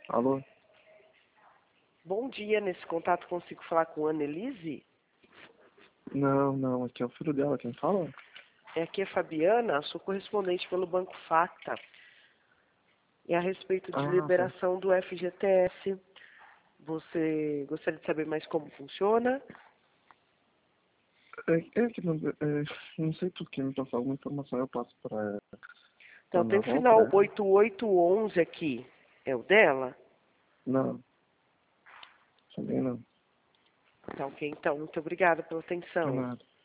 Alô? Bom dia, nesse contato consigo falar com a Annelise? Não, aqui é o filho dela, quem fala? Aqui é Fabiana, sou correspondente pelo Banco Facta. É a respeito de Ah, liberação do FGTS. Você gostaria de saber mais como funciona? não sei por que me passar alguma informação, eu passo pra Então, minha tem o avó, pra final ela. 8811 aqui. É o dela? Não, também não. Tá ok, então. Muito obrigada pela De atenção. nada.